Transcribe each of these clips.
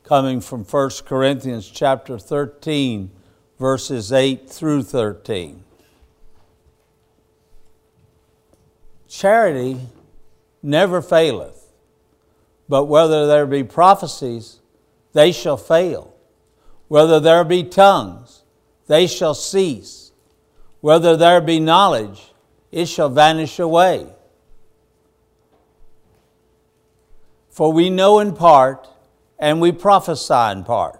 coming from 1 Corinthians chapter 13, verses 8 through 13. Charity never faileth, but whether there be prophecies, they shall fail. Whether there be tongues, they shall cease. Whether there be knowledge, it shall vanish away. For we know in part, and we prophesy in part.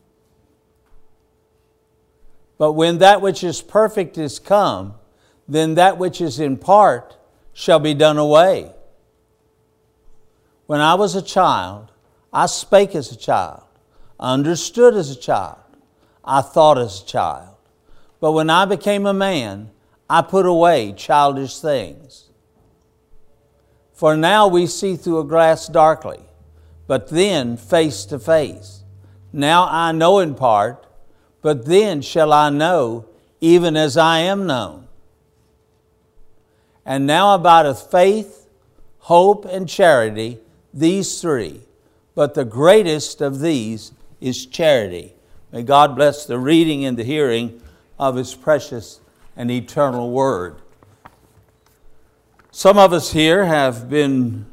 But when that which is perfect is come, then that which is in part shall be done away. When I was a child, I spake as a child, I understood as a child, I thought as a child. But when I became a man, I put away childish things. For now we see through a glass darkly, but then face to face. Now I know in part, but then shall I know, even as I am known. And now abideth faith, hope, and charity, these three. But the greatest of these is charity. May God bless the reading and the hearing of His precious and eternal Word. Some of us here have been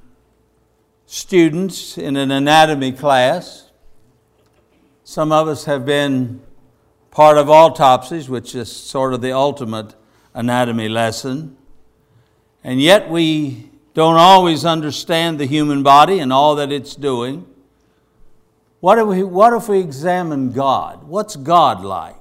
students in an anatomy class. Some of us have been part of autopsies, which is sort of the ultimate anatomy lesson. And yet we don't always understand the human body and all that it's doing. What if we examine God? What's God like?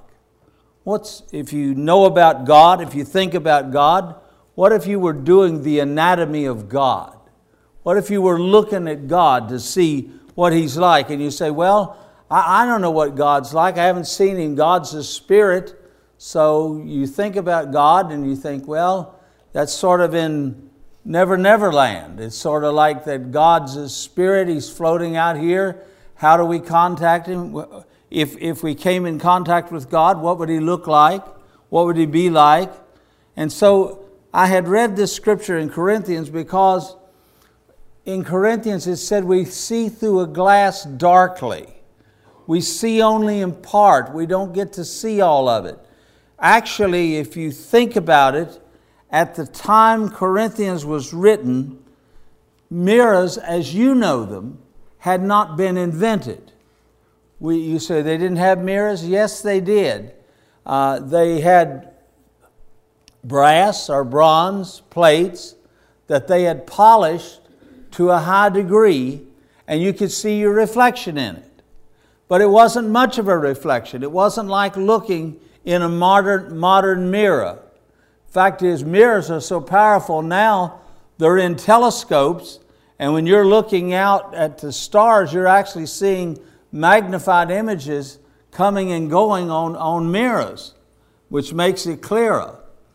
If you know about God, if you think about God, what if you were doing the anatomy of God? What if you were looking at God to see what He's like? And you say, well, I don't know what God's like. I haven't seen Him. God's a spirit. So you think about God and you think, well, that's sort of in Never Never Land. It's sort of like that God's a spirit. He's floating out here. How do we contact Him? If we came in contact with God, what would He look like? What would He be like? And so I had read this scripture in Corinthians because in Corinthians it said we see through a glass darkly. We see only in part. We don't get to see all of it. Actually, if you think about it, at the time Corinthians was written, mirrors, as you know them, had not been invented. You say they didn't have mirrors? Yes, they did. They had brass or bronze plates that they had polished to a high degree, and you could see your reflection in it. But it wasn't much of a reflection. It wasn't like looking in a modern mirror. Fact is, mirrors are so powerful now, they're in telescopes, and when you're looking out at the stars, you're actually seeing magnified images coming and going on mirrors, which makes it clearer.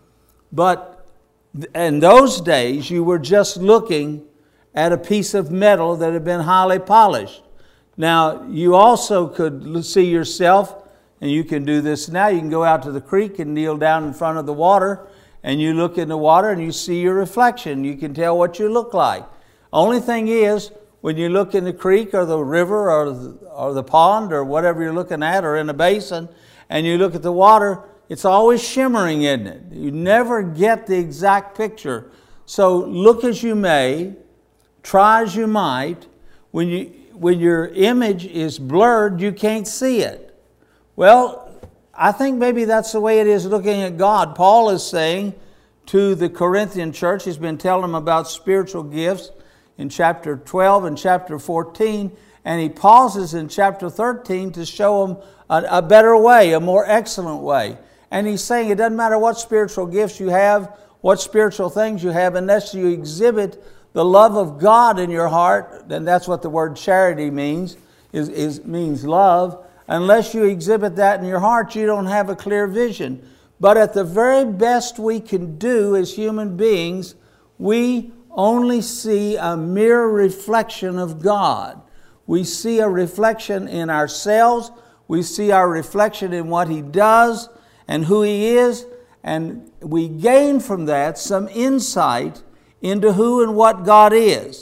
But in those days, you were just looking at a piece of metal that had been highly polished. Now, you also could see yourself, and you can do this now. You can go out to the creek and kneel down in front of the water, and you look in the water and you see your reflection. You can tell what you look like. Only thing is, when you look in the creek or the river or the pond or whatever you're looking at, or in a basin, and you look at the water, it's always shimmering, isn't it? You never get the exact picture. So look as you may, try as you might, when your image is blurred, you can't see it. Well, I think maybe that's the way it is looking at God. Paul is saying to the Corinthian church, he's been telling them about spiritual gifts in chapter 12 and chapter 14, and he pauses in chapter 13 to show them a better way, a more excellent way. And he's saying it doesn't matter what spiritual gifts you have, what spiritual things you have, unless you exhibit the love of God in your heart, then that's what the word charity means, means love. Unless you exhibit that in your heart, you don't have a clear vision. But at the very best we can do as human beings, we only see a mere reflection of God. We see a reflection in ourselves. We see our reflection in what He does and who He is. And we gain from that some insight into who and what God is.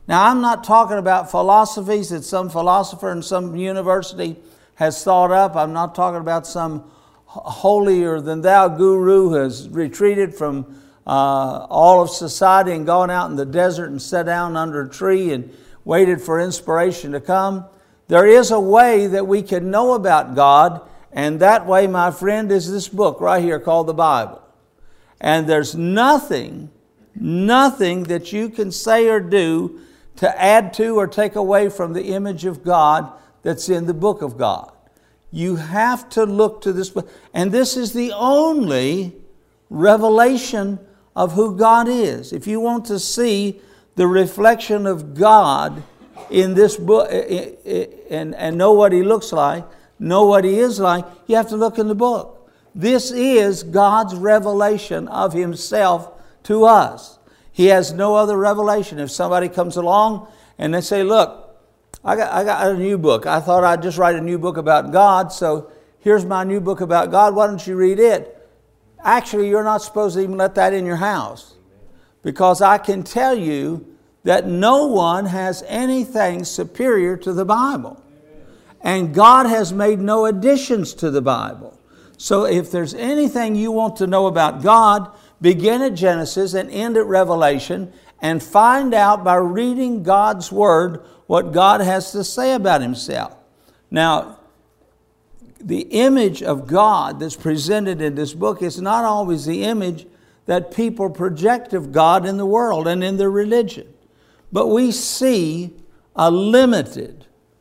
Now, I'm not talking about philosophies that some philosopher in some university has thought up. I'm not talking about some holier-than-thou guru who has retreated from all of society and gone out in the desert and sat down under a tree and waited for inspiration to come. There is a way that we can know about God, and that way, my friend, is this book right here called the Bible. And there's nothing that you can say or do to add to or take away from the image of God that's in the book of God. You have to look to this book. And this is the only revelation of who God is. If you want to see the reflection of God in this book and know what He looks like, know what He is like, you have to look in the book. This is God's revelation of Himself to us. He has no other revelation. If somebody comes along and they say, look, I got a new book. I thought I'd just write a new book about God, so here's my new book about God. Why don't you read it? Actually, you're not supposed to even let that in your house, because I can tell you that no one has anything superior to the Bible. And God has made no additions to the Bible. So if there's anything you want to know about God, begin at Genesis and end at Revelation, and find out by reading God's Word what God has to say about Himself. Now, the image of God that's presented in this book is not always the image that people project of God in the world and in their religion. But we see a limited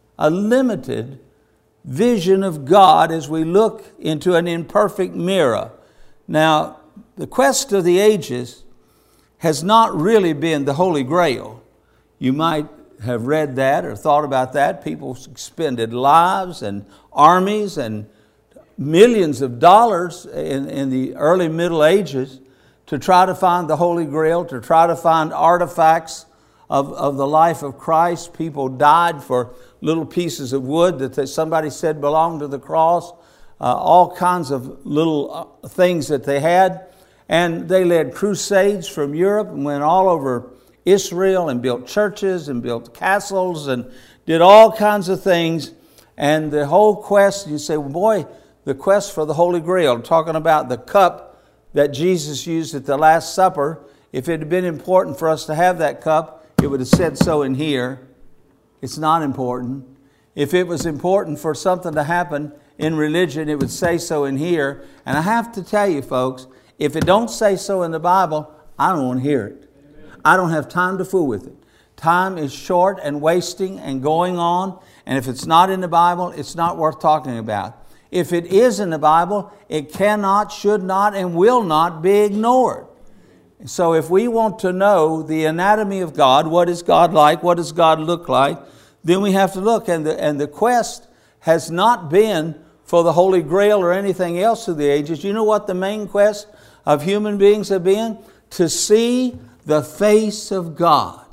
vision of God as we look into an imperfect mirror. Now, the quest of the ages has not really been the Holy Grail. You might have read that or thought about that. People expended lives and armies and millions of dollars in the early Middle Ages to try to find the Holy Grail, to try to find artifacts of the life of Christ. People died for little pieces of wood that somebody said belonged to the cross, all kinds of little things that they had. And they led crusades from Europe and went all over Israel and built churches and built castles and did all kinds of things. And the whole quest, you say, well, boy, the quest for the Holy Grail, talking about the cup that Jesus used at the Last Supper. If it had been important for us to have that cup, it would have said so in here. It's not important. If it was important for something to happen in religion, it would say so in here. And I have to tell you, folks, if it don't say so in the Bible, I don't want to hear it. I don't have time to fool with it. Time is short and wasting and going on. And if it's not in the Bible, it's not worth talking about. If it is in the Bible, it cannot, should not, and will not be ignored. So if we want to know the anatomy of God, what is God like, what does God look like, then we have to look. And the quest has not been for the Holy Grail or anything else through the ages. You know what the main quest of human beings have been? To see the face of God.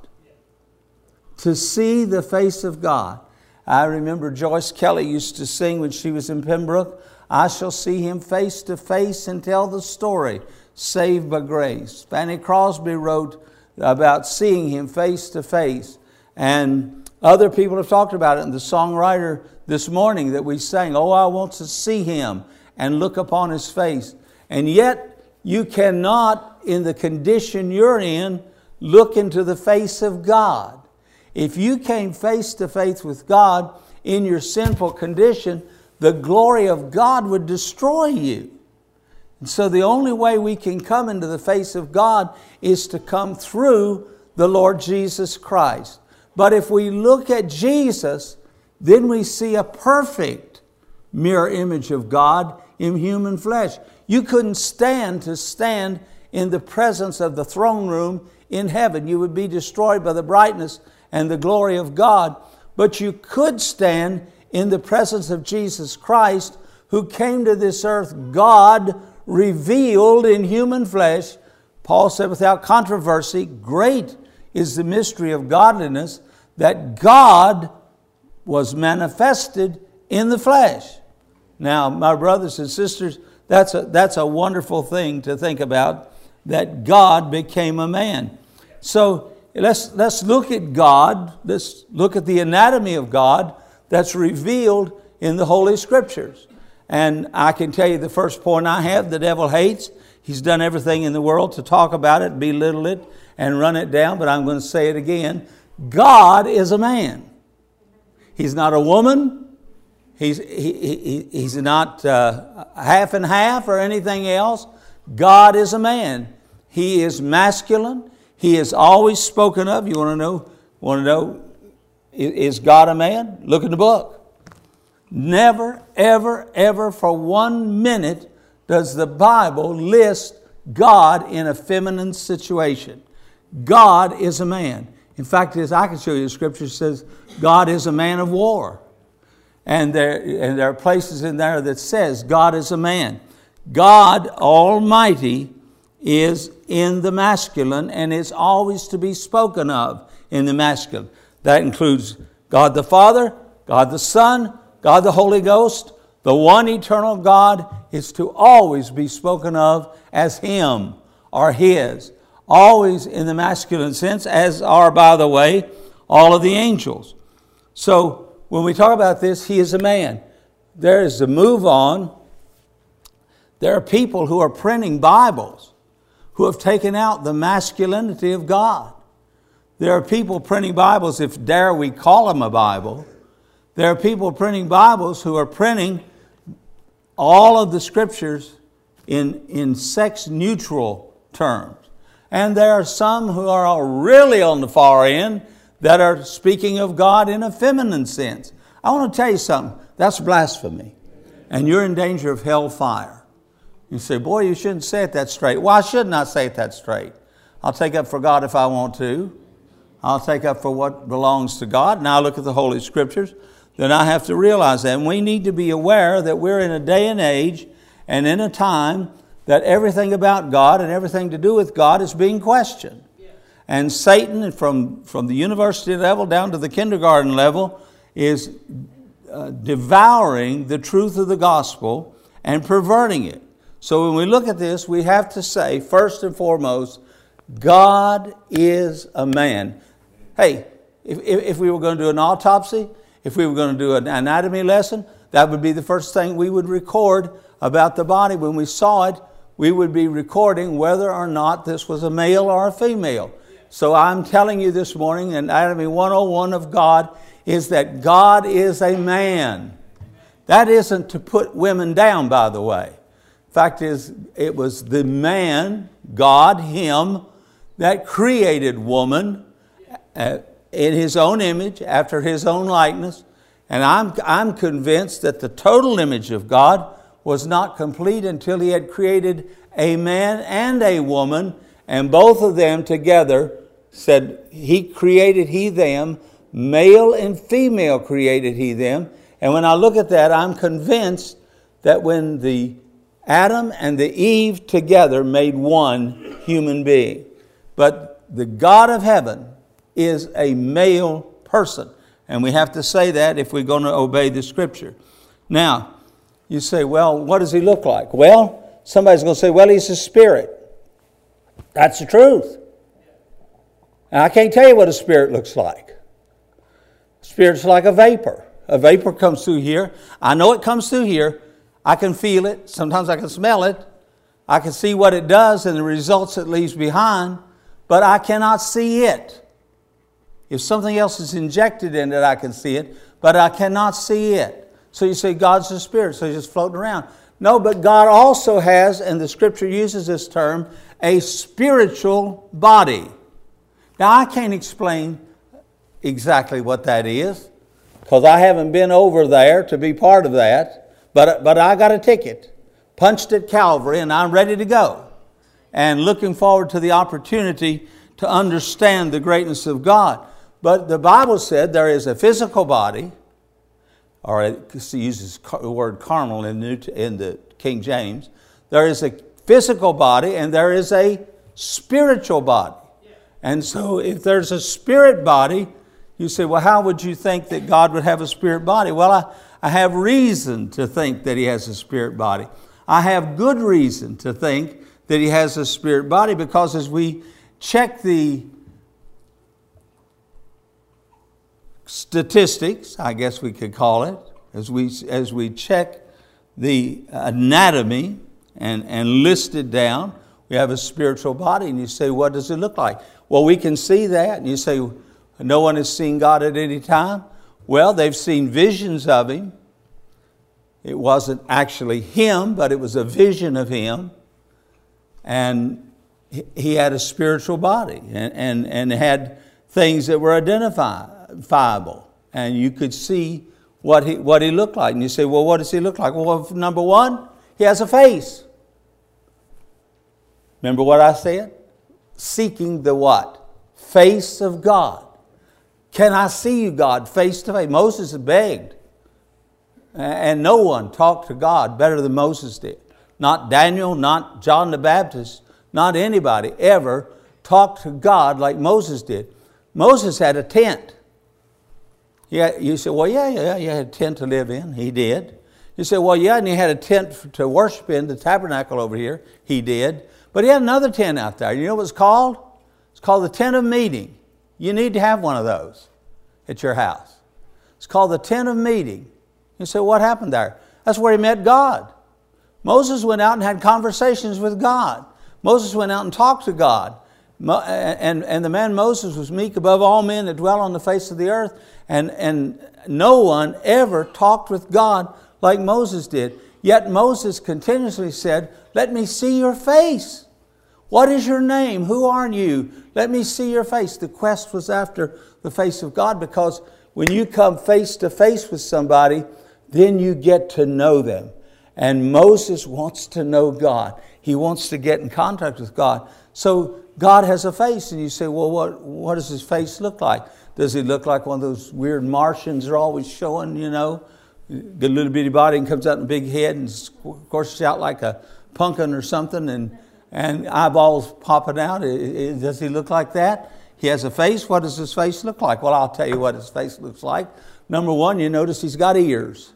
To see the face of God. I remember Joyce Kelly used to sing when she was in Pembroke, I shall see Him face to face and tell the story, saved by grace. Fanny Crosby wrote about seeing Him face to face. And other people have talked about it. And the songwriter this morning that we sang, oh, I want to see Him and look upon His face. And yet you cannot, in the condition you're in, look into the face of God. If you came face to face with God in your sinful condition, the glory of God would destroy you. And so the only way we can come into the face of God is to come through the Lord Jesus Christ. But if we look at Jesus, then we see a perfect mirror image of God in human flesh. You couldn't stand in the presence of the throne room in heaven. You would be destroyed by the brightness and the glory of God. But you could stand in the presence of Jesus Christ, who came to this earth, God revealed in human flesh. Paul said, without controversy, great is the mystery of godliness, that God was manifested in the flesh. Now, my brothers and sisters, that's a wonderful thing to think about, that God became a man. So let's look at God. Let's look at the anatomy of God that's revealed in the Holy Scriptures. And I can tell you the first point I have, the devil hates. He's done everything in the world to talk about it, belittle it, and run it down, but I'm going to say it again. God is a man. He's not a woman. He's not half and half or anything else. God is a man. He is masculine. He is always spoken of. You want to know, is God a man? Look in the book. Never, ever, ever for 1 minute does the Bible list God in a feminine situation. God is a man. In fact, as I can show you, the Scripture says God is a man of war. And there are places in there that says God is a man. God Almighty is in the masculine and is always to be spoken of in the masculine. That includes God the Father, God the Son, God the Holy Ghost. The one eternal God is to always be spoken of as Him or His. Always in the masculine sense, as are, by the way, all of the angels. So when we talk about this, He is a man. There is the move on. There are people who are printing Bibles who have taken out the masculinity of God. There are people printing Bibles, if dare we call them a Bible. There are people printing Bibles who are printing all of the Scriptures in sex-neutral terms. And there are some who are really on the far end that are speaking of God in a feminine sense. I want to tell you something. That's blasphemy. And you're in danger of hellfire. You say, boy, you shouldn't say it that straight. Why shouldn't I say it that straight? I'll take up for God if I want to. I'll take up for what belongs to God. And I'll look at the Holy Scriptures. Then I have to realize that. And we need to be aware that we're in a day and age and in a time that everything about God and everything to do with God is being questioned. And Satan, from the university level down to the kindergarten level, is devouring the truth of the gospel and perverting it. So when we look at this, we have to say, first and foremost, God is a man. Hey, if we were going to do an autopsy, if we were going to do an anatomy lesson, that would be the first thing we would record about the body. When we saw it, we would be recording whether or not this was a male or a female. So I'm telling you this morning, Anatomy 101 of God is that God is a man. That isn't to put women down, by the way. Fact is, it was the man, God, Him, that created woman in His own image, after His own likeness. And I'm convinced that the total image of God was not complete until He had created a man and a woman, and both of them together said, He created He them, male and female created He them. And when I look at that, I'm convinced that when the Adam and the Eve together made one human being. But the God of heaven is a male person. And we have to say that if we're going to obey the Scripture. Now, you say, well, what does He look like? Well, somebody's going to say, well, He's a spirit. That's the truth. And I can't tell you what a spirit looks like. Spirit's like a vapor. A vapor comes through here. I know it comes through here. I can feel it. Sometimes I can smell it. I can see what it does and the results it leaves behind, but I cannot see it. If something else is injected in it, I can see it, but I cannot see it. So you say God's a spirit, so He's just floating around. No, but God also has, and the Scripture uses this term, a spiritual body. Now, I can't explain exactly what that is, because I haven't been over there to be part of that. But I got a ticket, punched at Calvary, and I'm ready to go. And looking forward to the opportunity to understand the greatness of God. But the Bible said there is a physical body, or it uses the word carnal in the King James. There is a physical body and there is a spiritual body. And so if there's a spirit body, you say, well, how would you think that God would have a spirit body? Well, I have reason to think that He has a spirit body. I have good reason to think that He has a spirit body, because as we check the statistics, I guess we could call it, as we check the anatomy and list it down. We have a spiritual body, and you say, what does it look like? Well, we can see that, and you say, no one has seen God at any time. Well, they've seen visions of Him. It wasn't actually Him, but it was a vision of Him. And He had a spiritual body and had things that were identifiable. And you could see what he looked like. And you say, well, what does He look like? Well, number one, He has a face. Remember what I said? Seeking the what? Face of God. Can I see you, God, face to face? Moses begged. And no one talked to God better than Moses did. Not Daniel, not John the Baptist, not anybody ever talked to God like Moses did. Moses had a tent. Yeah, you say, well, yeah, he had a tent to live in. He did. You say, well, yeah, and he had a tent to worship in, the tabernacle over here. He did. But he had another tent out there. You know what it's called? It's called the tent of meeting. You need to have one of those at your house. It's called the tent of meeting. You say, what happened there? That's where he met God. Moses went out and had conversations with God. Moses went out and talked to God. And the man Moses was meek above all men that dwell on the face of the earth. And no one ever talked with God like Moses did. Yet Moses continuously said, let me see your face. What is your name? Who are you? Let me see your face. The quest was after the face of God, because when you come face to face with somebody, then you get to know them. And Moses wants to know God. He wants to get in contact with God. So God has a face, and you say, well, what does His face look like? Does He look like one of those weird Martians they're always showing, you know? Get a little bitty body and comes out in a big head and squirts out like a pumpkin or something, and eyeballs popping out. Does He look like that? He has a face. What does His face look like? Well, I'll tell you what His face looks like. Number one, you notice He's got ears.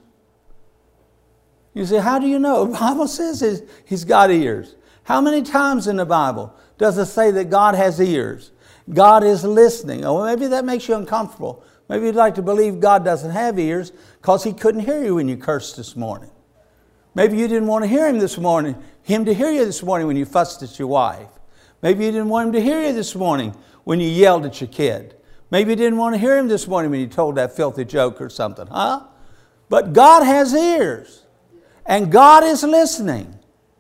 You say, how do you know? The Bible says He's got ears. How many times in the Bible does it say that God has ears? God is listening. Oh, maybe that makes you uncomfortable. Maybe you'd like to believe God doesn't have ears because He couldn't hear you when you cursed this morning. Maybe you didn't want to hear Him to hear you this morning when you fussed at your wife. Maybe you didn't want Him to hear you this morning when you yelled at your kid. Maybe you didn't want to hear Him this morning when you told that filthy joke or something, huh? But God has ears. And God is listening.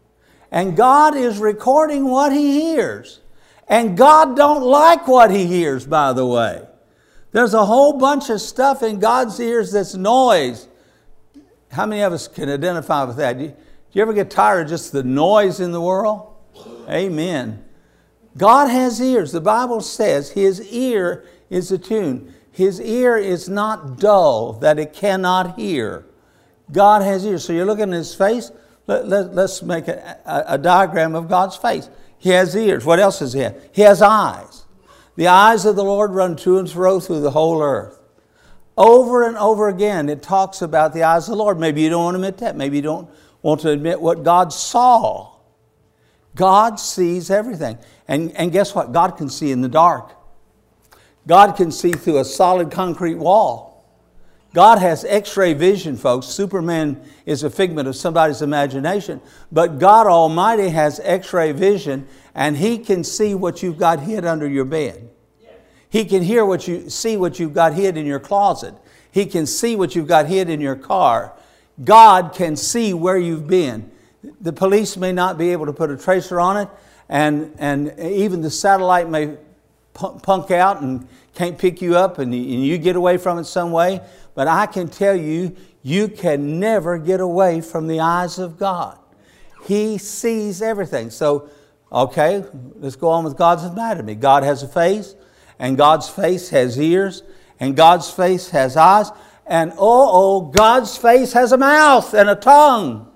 And God is recording what He hears. And God don't like what He hears, by the way. There's a whole bunch of stuff in God's ears that's noise. How many of us can identify with that? Do you ever get tired of just the noise in the world? Amen. God has ears. The Bible says His ear is attuned. His ear is not dull that it cannot hear. God has ears. So you're looking at His face. Let's make a diagram of God's face. He has ears. What else does He have? He has eyes. The eyes of the Lord run to and fro through the whole earth. Over and over again, it talks about the eyes of the Lord. Maybe you don't want to admit that. Maybe you don't want to admit what God saw. God sees everything. And guess what? God can see in the dark. God can see through a solid concrete wall. God has X-ray vision, folks. Superman is a figment of somebody's imagination. But God Almighty has X-ray vision, and He can see what you've got hid under your bed. He can see what you've got hid in your closet. He can see what you've got hid in your car. God can see where you've been. The police may not be able to put a tracer on it, and even the satellite may punk out and can't pick you up, and you get away from it some way. But I can tell you, you can never get away from the eyes of God. He sees everything. So, okay, let's go on with God's anatomy. God has a face, and God's face has ears, and God's face has eyes, and God's face has a mouth and a tongue.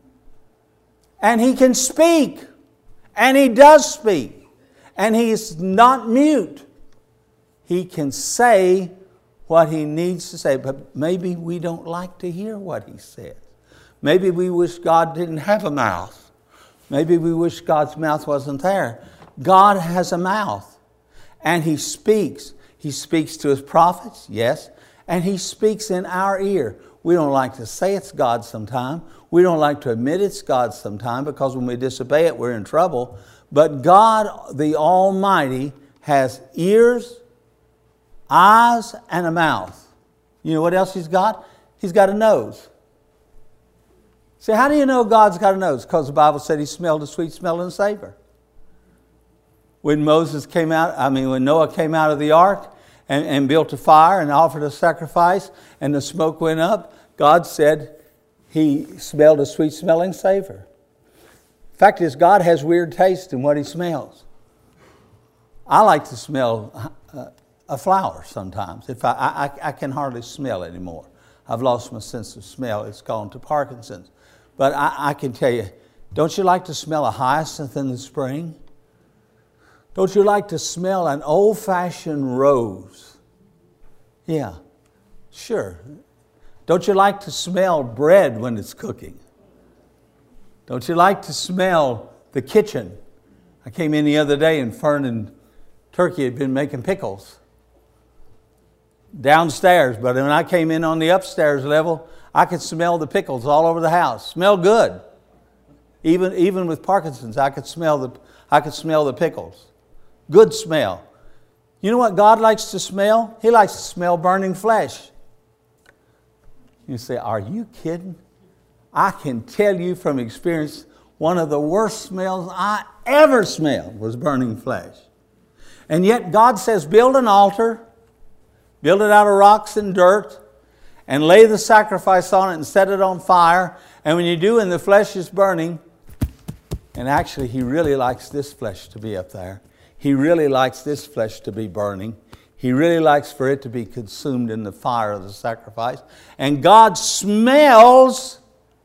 And He can speak, and He does speak, and He's not mute. He can say what He needs to say, but maybe we don't like to hear what He says. Maybe we wish God didn't have a mouth. Maybe we wish God's mouth wasn't there. God has a mouth, and He speaks. He speaks to His prophets, yes, And He speaks in our ear. We don't like to say it's God sometime. We don't like to admit it's God sometime, because when we disobey it, we're in trouble. But God, the Almighty, has ears, eyes, and a mouth. You know what else He's got? He's got a nose. See, how do you know God's got a nose? Because the Bible said He smelled a sweet smelling savor. When Noah came out of the ark and built a fire and offered a sacrifice and the smoke went up, God said He smelled a sweet smelling savor. The fact is, God has weird taste in what He smells. I like to smell a flower sometimes. If I can hardly smell anymore. I've lost my sense of smell. It's gone to Parkinson's. But I can tell you, don't you like to smell a hyacinth in the spring? Don't you like to smell an old-fashioned rose? Yeah, sure. Don't you like to smell bread when it's cooking? Don't you like to smell the kitchen? I came in the other day and Fern and Turkey had been making pickles downstairs, but when I came in on the upstairs level, I could smell the pickles all over the house. Smell good. Even with Parkinson's, I could smell the pickles. Good smell. You know what God likes to smell? He likes to smell burning flesh. You say, are you kidding? I can tell you from experience, one of the worst smells I ever smelled was burning flesh. And yet God says, build an altar, build it out of rocks and dirt, and lay the sacrifice on it and set it on fire. And when you do, and the flesh is burning, and actually He really likes this flesh to be up there. He really likes this flesh to be burning. He really likes for it to be consumed in the fire of the sacrifice. And God smells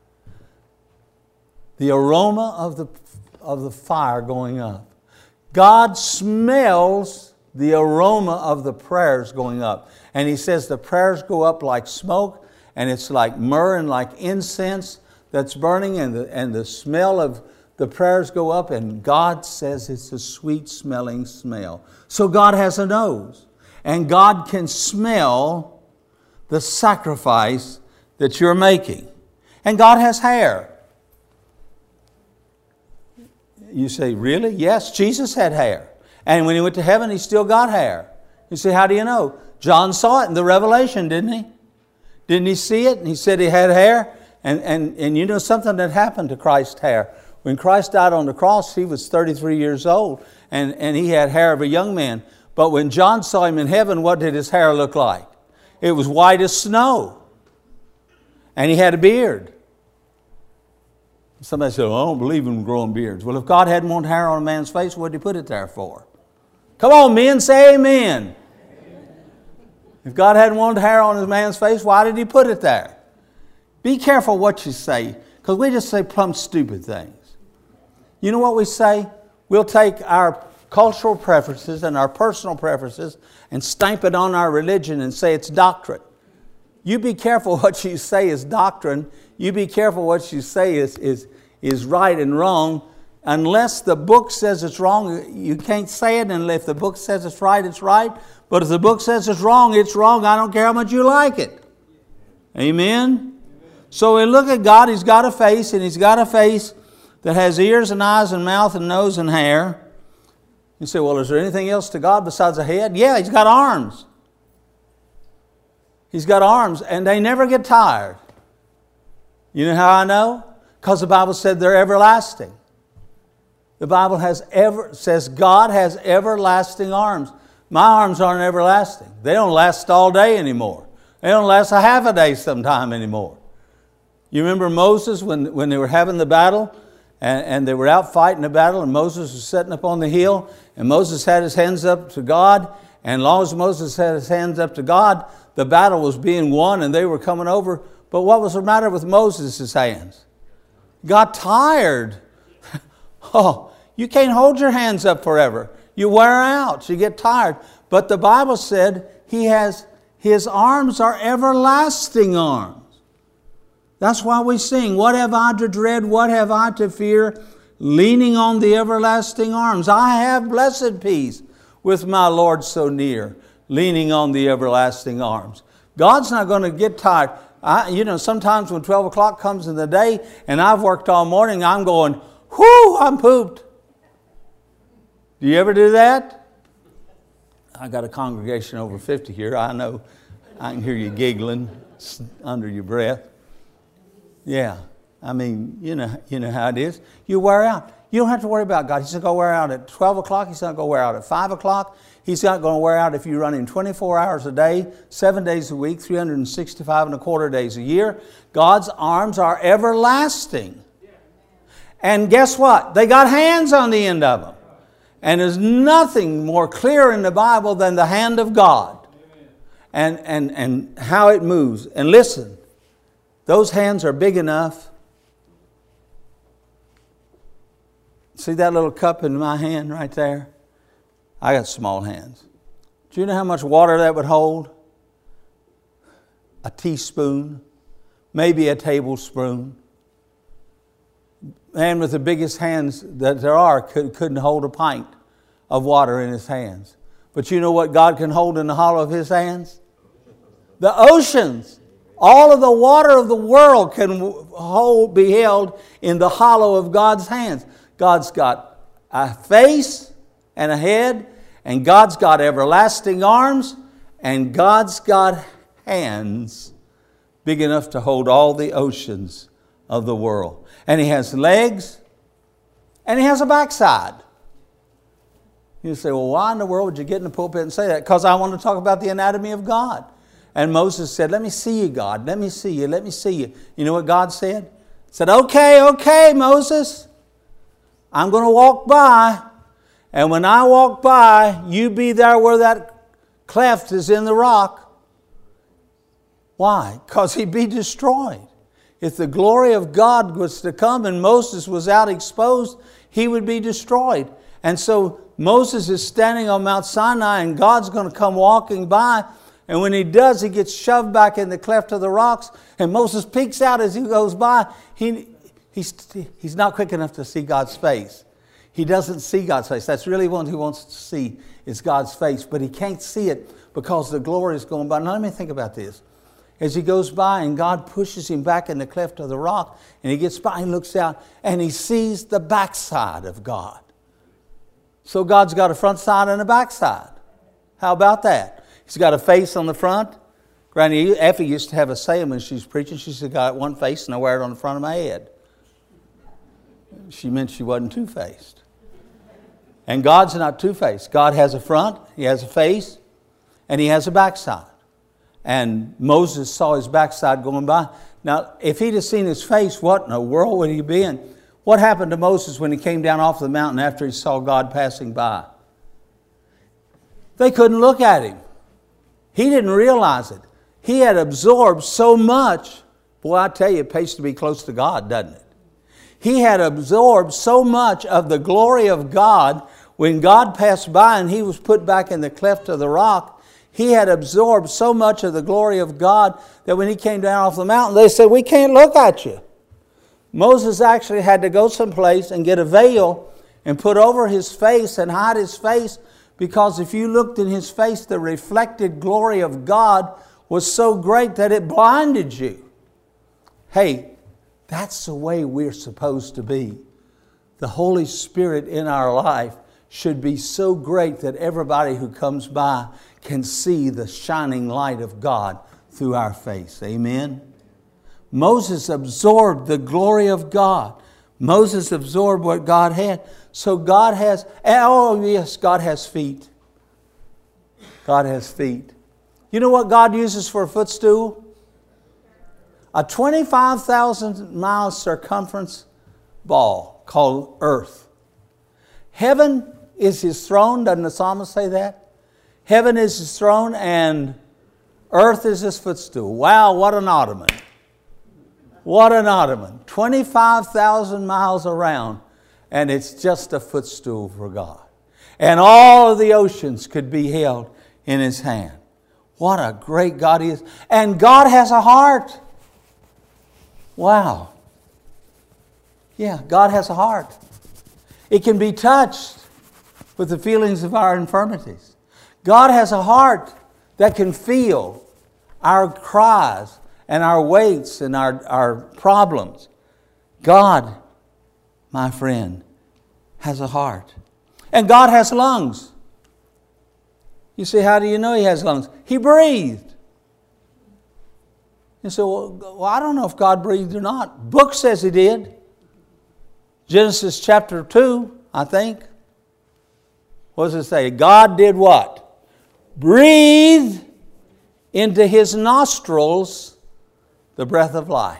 the aroma of the fire going up. God smells the aroma of the prayers going up. And He says the prayers go up like smoke, and it's like myrrh and like incense that's burning, and the smell of the prayers go up, and God says it's a sweet smelling smell. So God has a nose, and God can smell the sacrifice that you're making. And God has hair. You say, really? Yes, Jesus had hair. And when He went to heaven, He still got hair. You say, how do you know? John saw it in the Revelation, didn't he? Didn't he see it? And he said he had hair. And you know something that happened to Christ's hair. When Christ died on the cross, He was 33 years old. And He had hair of a young man. But when John saw Him in heaven, what did His hair look like? It was white as snow. And He had a beard. Somebody said, well, I don't believe in growing beards. Well, if God hadn't wanted hair on a man's face, what did He put it there for? Come on, men, say amen. If God hadn't wanted hair on a man's face, why did He put it there? Be careful what you say, because we just say plumb stupid things. You know what we say? We'll take our cultural preferences and our personal preferences and stamp it on our religion and say it's doctrine. You be careful what you say is doctrine. You be careful what you say is right and wrong. Unless the book says it's wrong, you can't say it. And if the book says it's right, it's right. But if the book says it's wrong, it's wrong. I don't care how much you like it. Amen? So we look at God. He's got a face, and He's got a face that has ears and eyes and mouth and nose and hair. You say, well, is there anything else to God besides a head? Yeah, He's got arms. He's got arms, and they never get tired. You know how I know? Because the Bible said they're everlasting. The Bible says God has everlasting arms. My arms aren't everlasting. They don't last all day anymore. They don't last a half a day sometime anymore. You remember Moses when they were having the battle, and they were out fighting the battle, and Moses was sitting up on the hill, and Moses had his hands up to God, and as long as Moses had his hands up to God, the battle was being won, and they were coming over. But what was the matter with Moses' hands? Got tired. Oh, you can't hold your hands up forever. You wear out. You get tired. But the Bible said His arms are everlasting arms. That's why we sing, what have I to dread, what have I to fear, leaning on the everlasting arms. I have blessed peace with my Lord so near, leaning on the everlasting arms. God's not going to get tired. Sometimes when 12 o'clock comes in the day and I've worked all morning, I'm going, whoo, I'm pooped. Do you ever do that? I got a congregation over 50 here. I know. I can hear you giggling under your breath. Yeah. I mean, you know how it is. You wear out. You don't have to worry about God. He's not going to wear out at 12 o'clock. He's not going to wear out at 5 o'clock. He's not going to wear out if you run him 24 hours a day, 7 days a week, 365 and a quarter days a year. God's arms are everlasting. And guess what? They got hands on the end of them. And there's nothing more clear in the Bible than the hand of God. And how it moves. And listen, those hands are big enough. See that little cup in my hand right there? I got small hands. Do you know how much water that would hold? A teaspoon, maybe a tablespoon. Man with the biggest hands that there are couldn't hold a pint of water in his hands. But you know what God can hold in the hollow of his hands? The oceans. All of the water of the world can be held in the hollow of God's hands. God's got a face and a head, and God's got everlasting arms, and God's got hands big enough to hold all the oceans of the world. And He has legs, and He has a backside. You say, well, why in the world would you get in the pulpit and say that? Because I want to talk about the anatomy of God. And Moses said, let me see you, God. Let me see you. Let me see you. You know what God said? He said, okay, Moses. I'm going to walk by. And when I walk by, you be there where that cleft is in the rock. Why? Because he'd be destroyed. If the glory of God was to come and Moses was out exposed, he would be destroyed. And so Moses is standing on Mount Sinai and God's going to come walking by. And when he does, he gets shoved back in the cleft of the rocks. And Moses peeks out as he goes by. He's not quick enough to see God's face. He doesn't see God's face. That's really what he wants to see is God's face. But he can't see it because the glory is going by. Now let me think about this. As he goes by and God pushes him back in the cleft of the rock. And he gets by and looks out and he sees the backside of God. So God's got a front side and a backside. How about that? He's got a face on the front. Granny Effie used to have a saying when she was preaching. She said, I got one face and I wear it on the front of my head. She meant she wasn't two-faced. And God's not two-faced. God has a front, He has a face, and He has a backside. And Moses saw his backside going by. Now, if he'd have seen his face, what in the world would he be in? What happened to Moses when he came down off the mountain after he saw God passing by? They couldn't look at him. He didn't realize it. He had absorbed so much. Boy, I tell you, it pays to be close to God, doesn't it? He had absorbed so much of the glory of God when God passed by and he was put back in the cleft of the rock. He had absorbed so much of the glory of God that when he came down off the mountain, they said, we can't look at you. Moses actually had to go someplace and get a veil and put over his face and hide his face, because if you looked in his face, the reflected glory of God was so great that it blinded you. Hey, that's the way we're supposed to be. The Holy Spirit in our life should be so great that everybody who comes by can see the shining light of God through our face. Amen? Moses absorbed the glory of God. Moses absorbed what God had. So God has, oh yes, God has feet. God has feet. You know what God uses for a footstool? A 25,000 mile circumference ball called earth. Heaven is His throne. Doesn't the psalmist say that? Heaven is His throne and earth is His footstool. Wow, what an ottoman. What an ottoman. 25,000 miles around, and it's just a footstool for God. And all of the oceans could be held in His hand. What a great God He is. And God has a heart. Wow. Yeah, God has a heart. It can be touched with the feelings of our infirmities. God has a heart that can feel our cries and our weights and our problems. God, my friend, has a heart. And God has lungs. You say, how do you know He has lungs? He breathed. You say, well, I don't know if God breathed or not. Book says He did. Genesis chapter 2, I think. What does it say? God did what? Breathe into His nostrils the breath of life.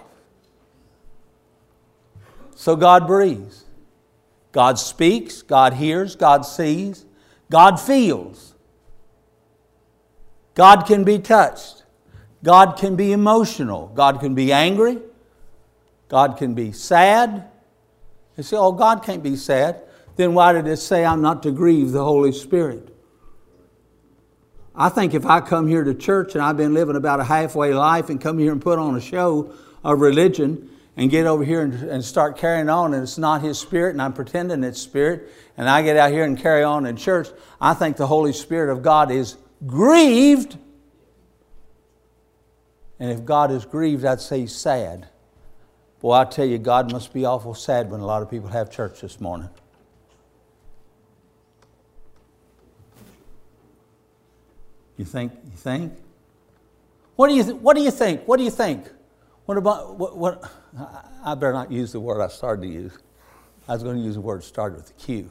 So God breathes. God speaks, God hears, God sees, God feels. God can be touched. God can be emotional. God can be angry. God can be sad. You say, oh, God can't be sad. Then why did it say I'm not to grieve the Holy Spirit? I think if I come here to church and I've been living about a halfway life and come here and put on a show of religion and get over here and start carrying on and it's not His Spirit and I'm pretending it's Spirit and I get out here and carry on in church, I think the Holy Spirit of God is grieved. And if God is grieved, I'd say He's sad. Boy, I tell you, God must be awful sad when a lot of people have church this morning. You think? What do you think? What do you think? What about what? I better not use the word I started to use. I was going to use the word started with a Q.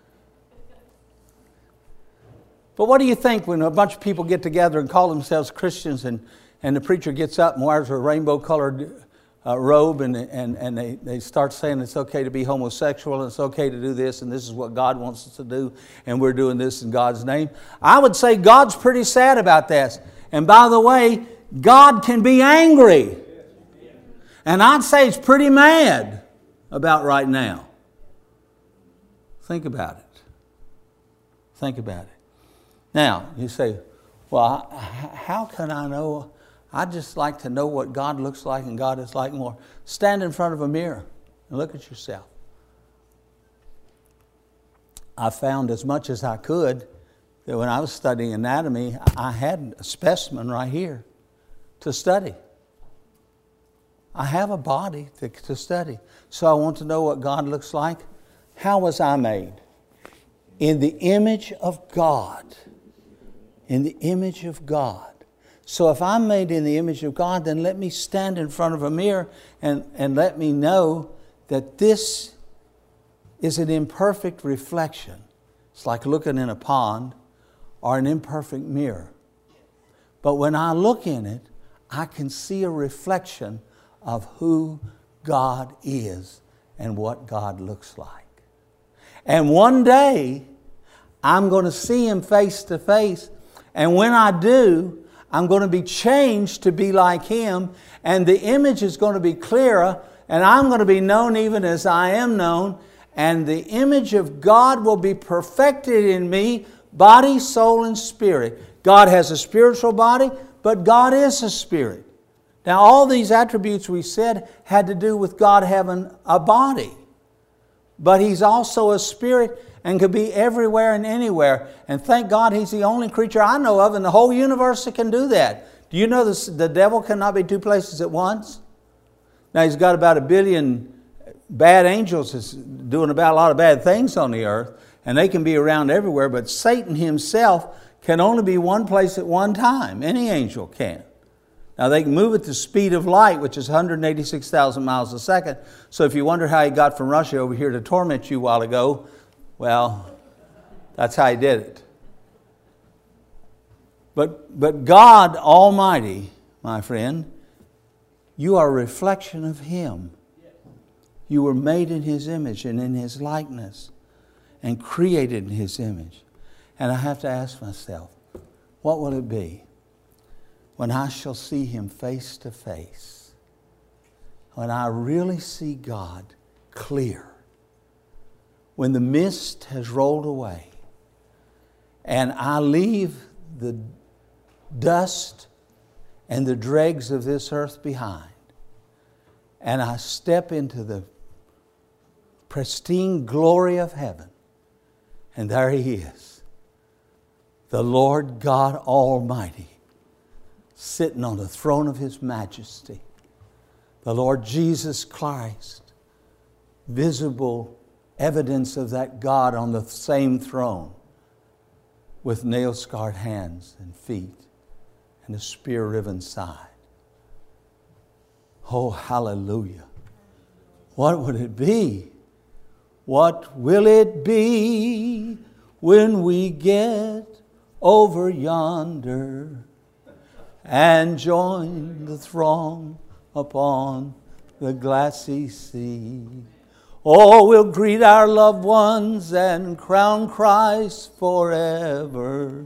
But what do you think when a bunch of people get together and call themselves Christians and the preacher gets up and wears a rainbow-colored robe and they start saying it's okay to be homosexual and it's okay to do this and this is what God wants us to do and we're doing this in God's name? I would say God's pretty sad about this. And by the way, God can be angry. And I'd say He's pretty mad about right now. Think about it. Think about it. Now, you say, well, how can I know? I'd just like to know what God looks like and God is like more. Stand in front of a mirror and look at yourself. I found as much as I could that when I was studying anatomy, I had a specimen right here to study. I have a body to study. So I want to know what God looks like. How was I made? In the image of God. In the image of God. So if I'm made in the image of God, then let me stand in front of a mirror and let me know that this is an imperfect reflection. It's like looking in a pond or an imperfect mirror. But when I look in it, I can see a reflection of who God is and what God looks like. And one day, I'm going to see Him face to face. And when I do, I'm going to be changed to be like Him. And the image is going to be clearer. And I'm going to be known even as I am known. And the image of God will be perfected in me, body, soul, and spirit. God has a spiritual body, but God is a spirit. Now, all these attributes we said had to do with God having a body. But He's also a spirit and could be everywhere and anywhere. And thank God He's the only creature I know of in the whole universe that can do that. Do you know the devil cannot be two places at once? Now, he's got about 1 billion bad angels that's doing about a lot of bad things on the earth. And they can be around everywhere. But Satan himself can only be one place at one time. Any angel can. Now, they can move at the speed of light, which is 186,000 miles a second. So if you wonder how he got from Russia over here to torment you a while ago, well, that's how he did it. But God Almighty, my friend, you are a reflection of Him. You were made in His image and in His likeness and created in His image. And I have to ask myself, what will it be when I shall see Him face to face? When I really see God clear? When the mist has rolled away and I leave the dust and the dregs of this earth behind and I step into the pristine glory of heaven, and there He is, the Lord God Almighty, sitting on the throne of His majesty. The Lord Jesus Christ, visible evidence of that God on the same throne, with nail-scarred hands and feet and a spear-riven side. Oh, hallelujah. What would it be? What will it be when we get over yonder and join the throng upon the glassy sea? Oh, we'll greet our loved ones and crown Christ forever.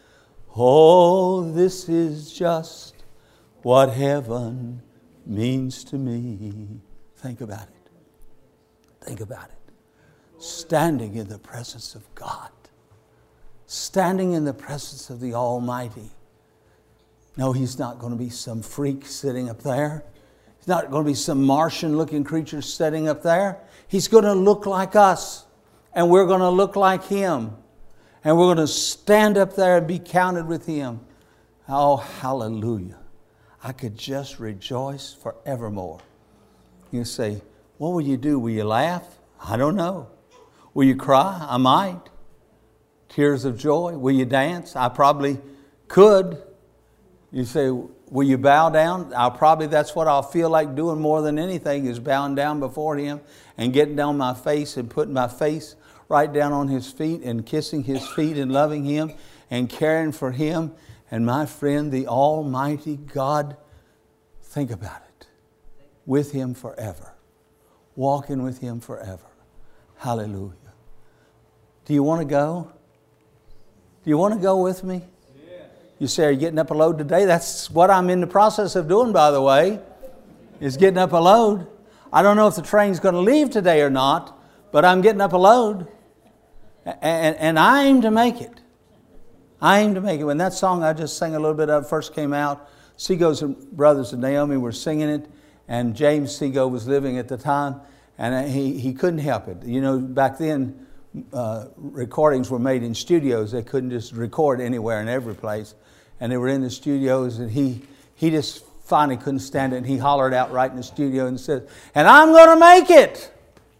Oh, this is just what heaven means to me. Think about it. Think about it. Standing in the presence of God. Standing in the presence of the Almighty. No, He's not going to be some freak sitting up there. He's not going to be some Martian-looking creature sitting up there. He's going to look like us. And we're going to look like Him. And we're going to stand up there and be counted with Him. Oh, hallelujah. I could just rejoice forevermore. You say, what will you do? Will you laugh? I don't know. Will you cry? I might. Tears of joy. Will you dance? I probably could. You say, will you bow down? That's what I'll feel like doing more than anything, is bowing down before Him and getting down my face and putting my face right down on His feet and kissing His feet and loving Him and caring for Him. And my friend, the Almighty God, think about it. With Him forever. Walking with Him forever. Hallelujah. Do you want to go? Do you want to go with me? You say, are you getting up a load today? That's what I'm in the process of doing, by the way, is getting up a load. I don't know if the train's going to leave today or not, but I'm getting up a load. And I aim to make it. I aim to make it. When that song I just sang a little bit of first came out, Seago's brothers and Naomi were singing it, and James Seago was living at the time, and he couldn't help it. You know, back then, recordings were made in studios. They couldn't just record anywhere and every place. And they were in the studios, and he just finally couldn't stand it, and he hollered out right in the studio and said, and I'm going to make it.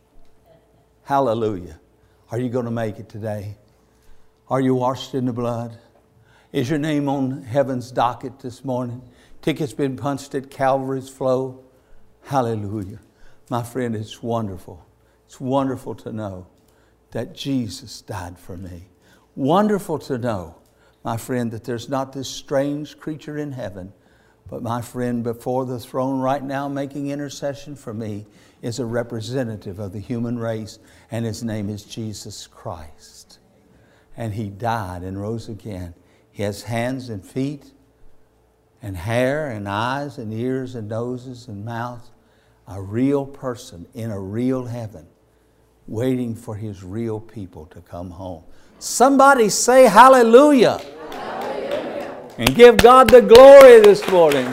Hallelujah. Are you going to make it today? Are you washed in the blood? Is your name on heaven's docket this morning? Tickets been punched at Calvary's flow? Hallelujah. My friend, it's wonderful. It's wonderful to know that Jesus died for me. Wonderful to know, my friend, that there's not this strange creature in heaven, but my friend before the throne right now making intercession for me is a representative of the human race, and His name is Jesus Christ. And He died and rose again. He has hands and feet and hair and eyes and ears and noses and mouths. A real person in a real heaven, waiting for His real people to come home. Somebody say hallelujah. Hallelujah. And give God the glory this morning.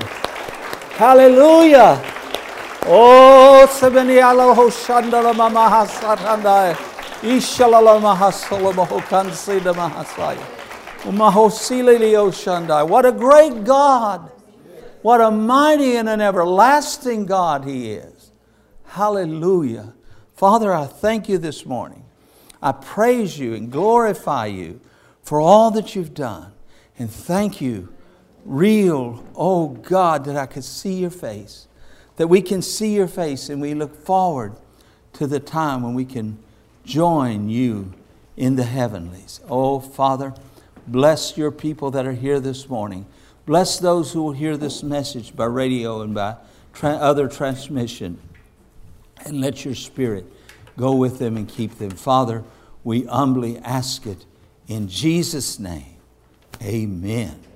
Hallelujah. Oh, Sabani Aloho Shandala Mahasatandai. Ishalala Mahasolomo Kansida Mahasaya. Umahosili Shandai. What a great God. What a mighty and an everlasting God He is. Hallelujah. Father, I thank You this morning. I praise You and glorify You for all that You've done. And thank You, real, oh God, that I could see Your face. That we can see Your face, and we look forward to the time when we can join You in the heavenlies. Oh Father, bless Your people that are here this morning. Bless those who will hear this message by radio and by other transmission. And let Your Spirit go with them and keep them. Father, we humbly ask it in Jesus' name. Amen.